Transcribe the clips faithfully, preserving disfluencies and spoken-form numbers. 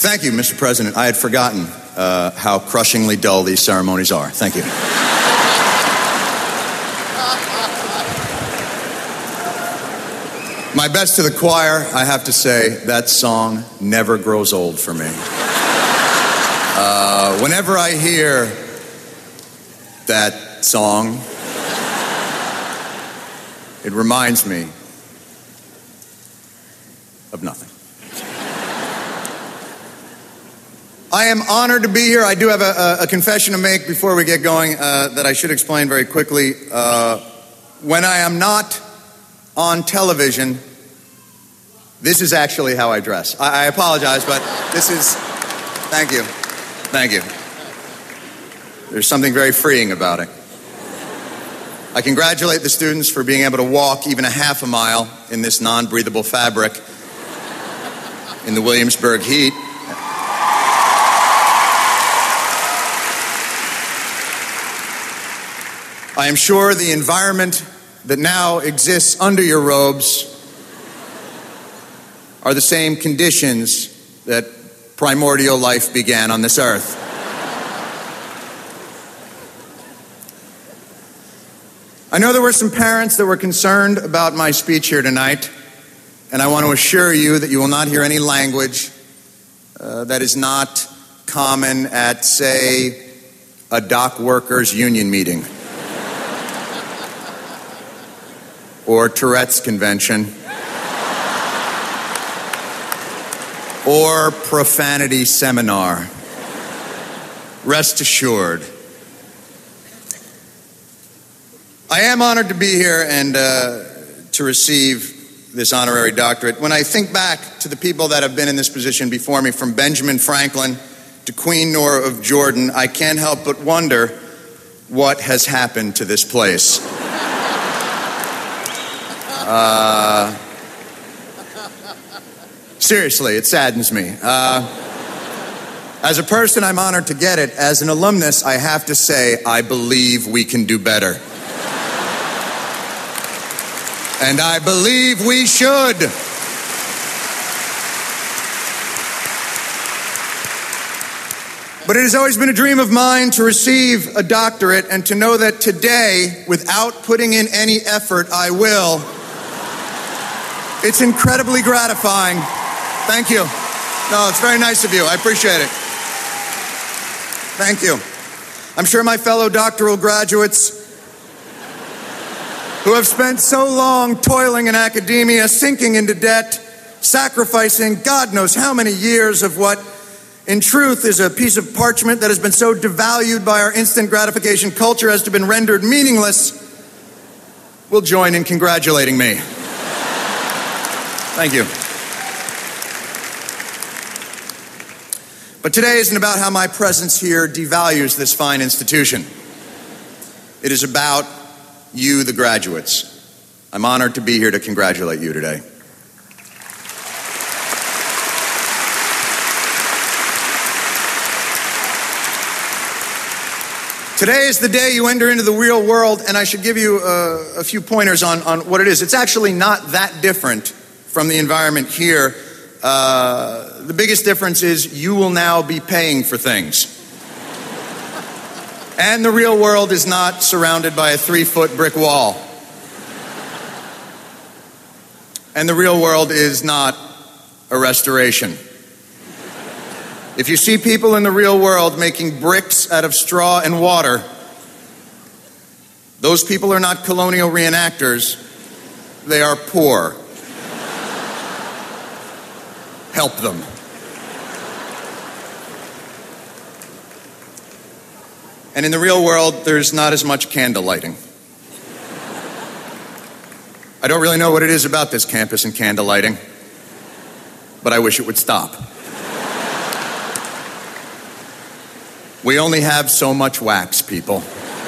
Thank you, Mister President. I had forgotten uh, how crushingly dull these ceremonies are. Thank you. My best to the choir, I have to say, that song never grows old for me. Uh, whenever I hear that song, it reminds me of nothing. I am honored to be here. I do have a, a, a confession to make before we get going uh, that I should explain very quickly. Uh, when I am not on television, this is actually how I dress. I, I apologize, but this is, thank you, thank you. There's something very freeing about it. I congratulate the students for being able to walk even a half a mile in this non-breathable fabric in the Williamsburg heat. I am sure the environment that now exists under your robes are the same conditions that primordial life began on this earth. I know there were some parents that were concerned about my speech here tonight, and I want to assure you that you will not hear any language uh, that is not common at, say, a dock workers' union meeting or Tourette's convention or profanity seminar. Rest assured. I am honored to be here and uh, to receive this honorary doctorate. When I think back to the people that have been in this position before me, from Benjamin Franklin to Queen Noor of Jordan, I can't help but wonder what has happened to this place. Uh, seriously, it saddens me. Uh, as a person, I'm honored to get it. As an alumnus, I have to say, I believe we can do better. And I believe we should. But it has always been a dream of mine to receive a doctorate and to know that today, without putting in any effort, I will. It's incredibly gratifying. Thank you. No, it's very nice of you. I appreciate it. Thank you. I'm sure my fellow doctoral graduates who have spent so long toiling in academia, sinking into debt, sacrificing God knows how many years of what in truth is a piece of parchment that has been so devalued by our instant gratification culture as to have been rendered meaningless, will join in congratulating me. Thank you. But today isn't about how my presence here devalues this fine institution. It is about you, the graduates. I'm honored to be here to congratulate you today. Today is the day you enter into the real world, and I should give you a, a few pointers on, on what it is. It's actually not that different from the environment here. Uh, the biggest difference is you will now be paying for things. And the real world is not surrounded by a three-foot brick wall. And the real world is not a restoration. If you see people in the real world making bricks out of straw and water, those people are not colonial reenactors. They are poor. Help them. And in the real world, there's not as much candle lighting. I don't really know what it is about this campus and candle lighting, but I wish it would stop. We only have so much wax, people.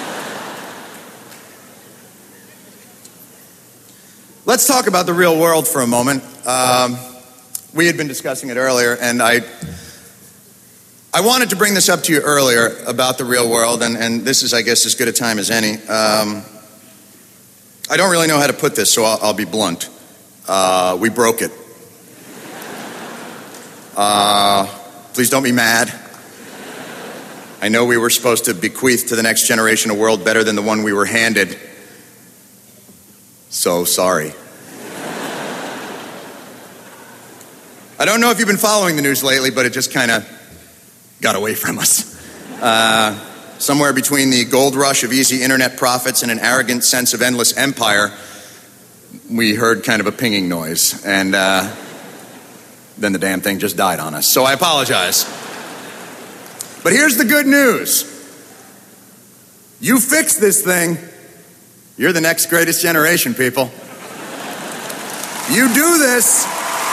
Let's talk about the real world for a moment. Um, we had been discussing it earlier, and I I wanted to bring this up to you earlier about the real world, and, and this is, I guess, as good a time as any. Um, I don't really know how to put this, so I'll, I'll be blunt. Uh, we broke it. Uh, Please don't be mad. I know we were supposed to bequeath to the next generation a world better than the one we were handed. So sorry. I don't know if you've been following the news lately, but it just kind of got away from us. Uh, somewhere between the gold rush of easy internet profits and an arrogant sense of endless empire, we heard kind of a pinging noise, and uh, then the damn thing just died on us. So I apologize. But here's the good news. You fix this thing, you're the next greatest generation, people. You do this.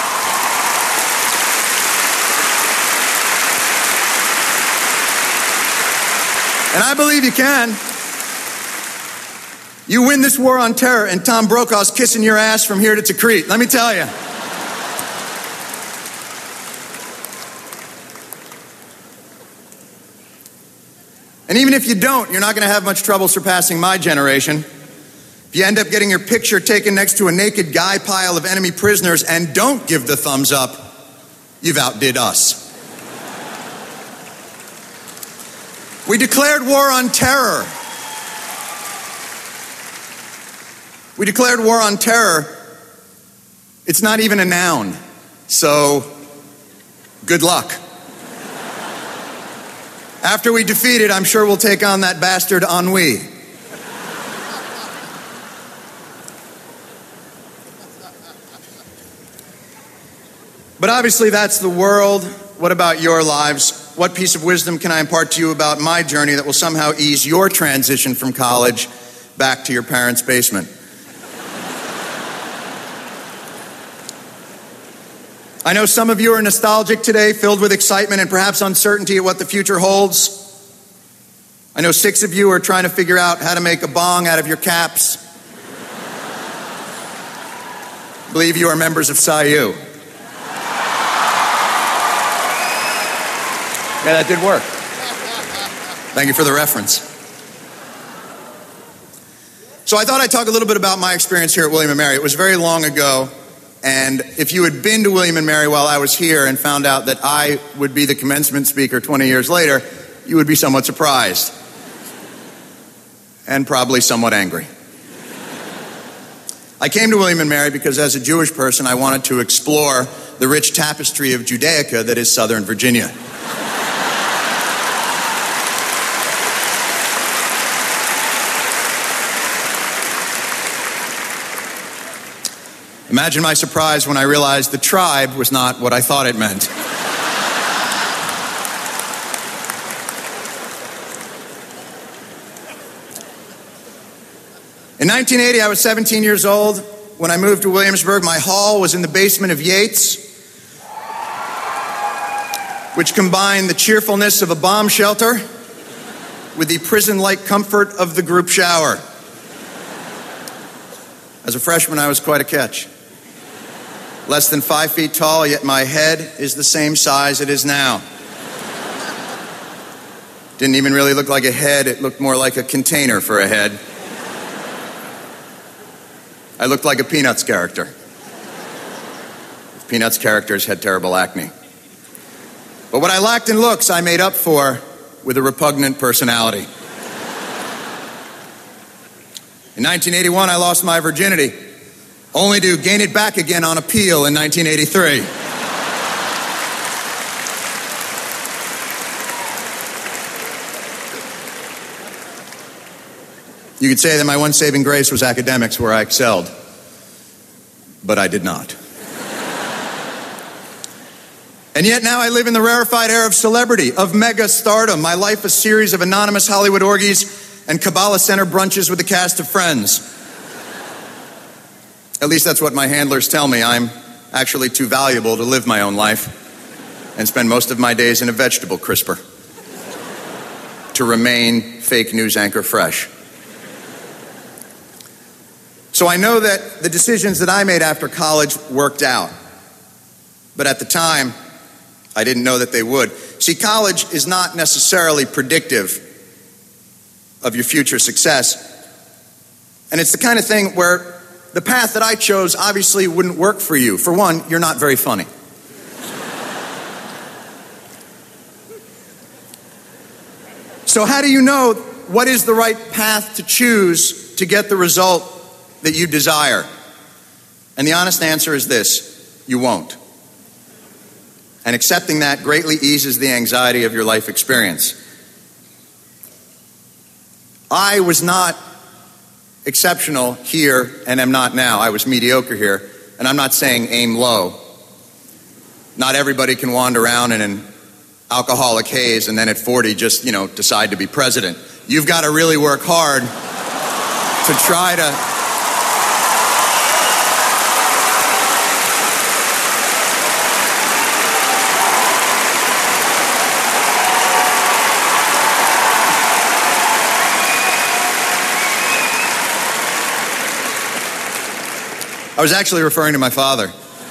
And I believe you can. You win this war on terror, and Tom Brokaw's kissing your ass from here to Tikrit. Let me tell you. And even if you don't, you're not going to have much trouble surpassing my generation. If you end up getting your picture taken next to a naked guy pile of enemy prisoners and don't give the thumbs up, you've outdid us. We declared war on terror. We declared war on terror. It's not even a noun. So, good luck. After we defeat it, I'm sure we'll take on that bastard ennui. But obviously that's the world. What about your lives? What piece of wisdom can I impart to you about my journey that will somehow ease your transition from college back to your parents' basement? I know some of you are nostalgic today, filled with excitement and perhaps uncertainty at what the future holds. I know six of you are trying to figure out how to make a bong out of your caps. I believe you are members of S I U. Yeah, that did work. Thank you for the reference. So I thought I'd talk a little bit about my experience here at William and Mary. It was very long ago, and if you had been to William and Mary while I was here and found out that I would be the commencement speaker twenty years later, you would be somewhat surprised. And probably somewhat angry. I came to William and Mary because as a Jewish person, I wanted to explore the rich tapestry of Judaica that is Southern Virginia. Imagine my surprise when I realized the tribe was not what I thought it meant. In nineteen eighty, I was seventeen years old. When I moved to Williamsburg, my hall was in the basement of Yates, which combined the cheerfulness of a bomb shelter with the prison-like comfort of the group shower. As a freshman, I was quite a catch. Less than five feet tall, yet my head is the same size it is now. Didn't even really look like a head, it looked more like a container for a head. I looked like a Peanuts character. Peanuts characters had terrible acne. But what I lacked in looks, I made up for with a repugnant personality. In nineteen eighty-one, I lost my virginity, only to gain it back again on appeal in nineteen eighty-three. You could say that my one saving grace was academics, where I excelled, but I did not. And yet now I live in the rarefied air of celebrity, of mega stardom. My life a series of anonymous Hollywood orgies and Kabbalah Center brunches with the cast of Friends. At least that's what my handlers tell me. I'm actually too valuable to live my own life and spend most of my days in a vegetable crisper to remain fake news anchor fresh. So I know that the decisions that I made after college worked out. But at the time, I didn't know that they would. See, college is not necessarily predictive of your future success. And it's the kind of thing where the path that I chose obviously wouldn't work for you. For one, you're not very funny. So how do you know what is the right path to choose to get the result that you desire? And the honest answer is this: you won't. And accepting that greatly eases the anxiety of your life experience. I was not exceptional here and am not now. I was mediocre here, and I'm not saying aim low. Not everybody can wander around in an alcoholic haze and then at forty just, you know, decide to be president. You've got to really work hard to try to I was actually referring to my father.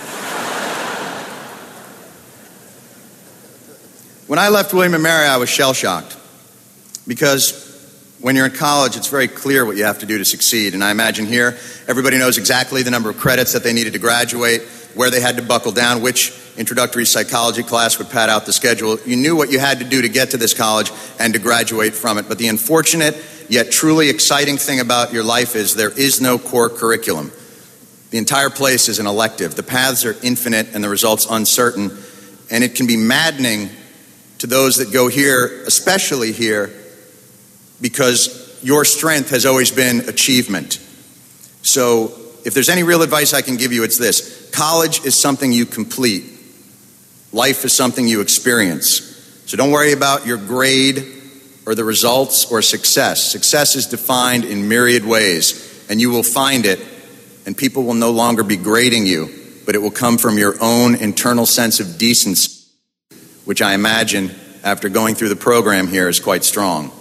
When I left William and Mary, I was shell-shocked, because when you're in college, it's very clear what you have to do to succeed. And I imagine here, everybody knows exactly the number of credits that they needed to graduate, where they had to buckle down, which introductory psychology class would pad out the schedule. You knew what you had to do to get to this college and to graduate from it. But the unfortunate yet truly exciting thing about your life is there is no core curriculum. The entire place is an elective. The paths are infinite and the results uncertain. And it can be maddening to those that go here, especially here, because your strength has always been achievement. So if there's any real advice I can give you, it's this: college is something you complete. Life is something you experience. So don't worry about your grade or the results or success. Success is defined in myriad ways, and you will find it, and people will no longer be grading you, but it will come from your own internal sense of decency, which I imagine, after going through the program here, is quite strong.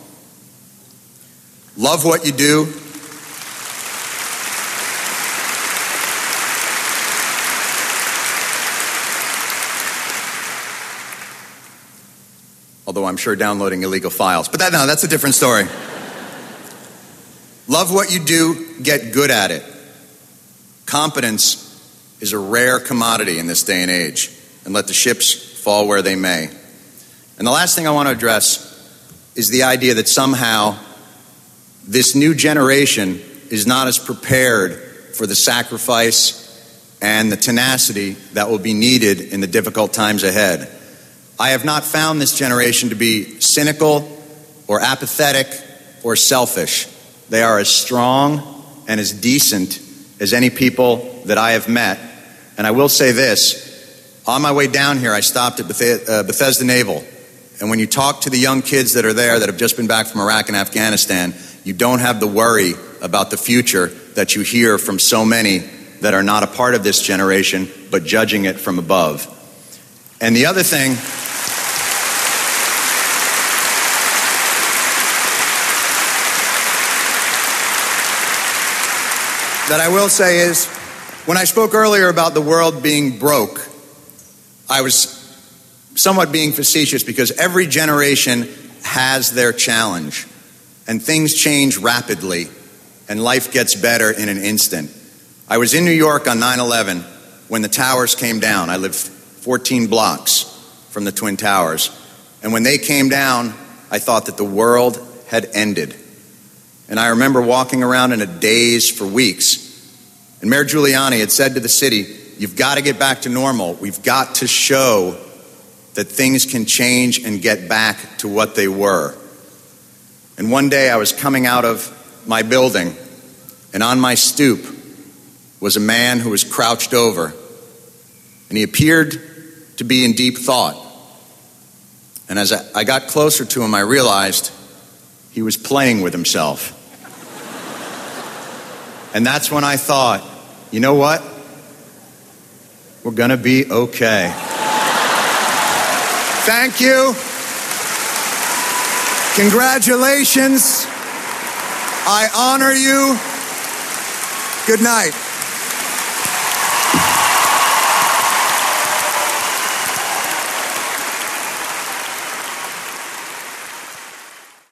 Love what you do. Although I'm sure downloading illegal files. But that, no, that's a different story. Love what you do, get good at it. Competence is a rare commodity in this day and age, and let the chips fall where they may. And the last thing I want to address is the idea that somehow this new generation is not as prepared for the sacrifice and the tenacity that will be needed in the difficult times ahead. I have not found this generation to be cynical or apathetic or selfish. They are as strong and as decent as any people that I have met. And I will say this: on my way down here, I stopped at Beth- uh, Bethesda Naval. And when you talk to the young kids that are there that have just been back from Iraq and Afghanistan, you don't have the worry about the future that you hear from so many that are not a part of this generation, but judging it from above. And the other thing that I will say is, when I spoke earlier about the world being broke, I was somewhat being facetious, because every generation has their challenge, and things change rapidly, and life gets better in an instant. I was in New York on nine eleven when the towers came down. I lived fourteen blocks from the Twin Towers. And when they came down, I thought that the world had ended. And I remember walking around in a daze for weeks. And Mayor Giuliani had said to the city, "You've got to get back to normal. We've got to show that things can change and get back to what they were." And one day I was coming out of my building, and on my stoop was a man who was crouched over, and he appeared to be in deep thought. And as I got closer to him, I realized he was playing with himself. And that's when I thought, you know what? We're gonna be okay. Thank you. Congratulations. I honor you. Good night.